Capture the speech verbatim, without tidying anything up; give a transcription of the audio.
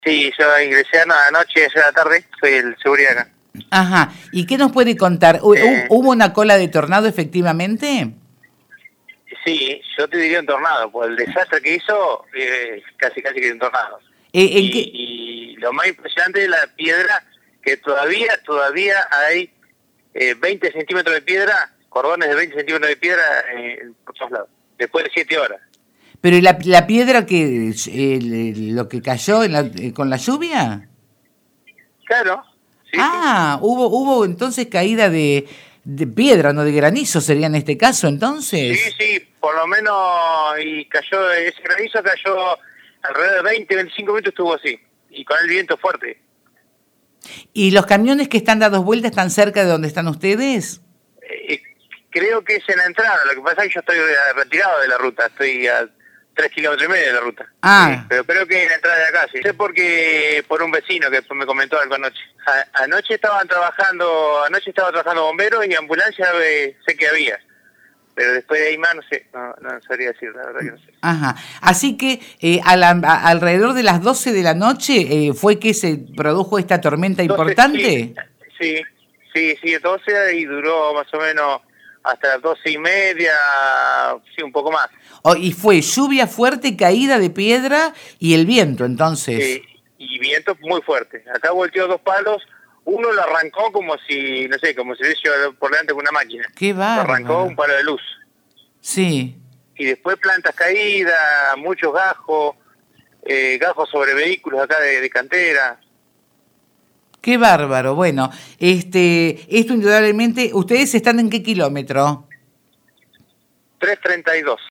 Sí, yo ingresé anoche, ayer a la tarde, soy el seguridad acá. Ajá, ¿y qué nos puede contar? Eh, ¿Hubo una cola de tornado efectivamente? sí, yo te diría un tornado, por el desastre que hizo, eh, casi casi que un tornado. Eh, ¿en y, qué? y lo más impresionante es la piedra, que todavía todavía hay eh, veinte centímetros de piedra, cordones de veinte centímetros de piedra eh, por todos lados, después de siete horas. ¿Pero la, la piedra que eh, lo que cayó en la, eh, con la lluvia? Claro, sí, sí. Ah, hubo hubo entonces caída de, de piedra, no de granizo sería en este caso Sí, entonces. sí, por lo menos, y cayó, ese granizo cayó alrededor de veinte, veinticinco minutos estuvo así, y con el viento fuerte. ¿Y los camiones que están dados vueltas están cerca de donde están ustedes? Eh, creo que es en la entrada, lo que pasa es que yo estoy retirado de la ruta, estoy a tres kilómetros y medio de la ruta. Ah. Sí, pero creo que es en la entrada de acá, sí. Sé porque por un vecino que me comentó algo anoche. A, anoche estaban trabajando, anoche estaba trabajando bomberos y ambulancia eh, sé que había. Pero después de ahí más no sé, no, no sabría decir, la verdad que no sé. Ajá, así que eh, a la, a, alrededor de las doce de la noche eh, fue que se produjo esta tormenta doce, importante. Sí, sí, sí, doce y duró más o menos hasta las doce y media, sí, un poco más. Oh, y fue lluvia fuerte, caída de piedra y el viento entonces. Eh, y viento muy fuerte. Acá volteó dos palos, uno lo arrancó como si, no sé, como si hubiese ido por delante con una máquina. Qué bárbaro. Lo arrancó un palo de luz. Sí. Y después plantas caídas, muchos gajos, eh, gajos sobre vehículos acá de, de cantera. Qué bárbaro. Bueno, este, esto indudablemente, ¿ustedes están en qué kilómetro? trescientos treinta y dos.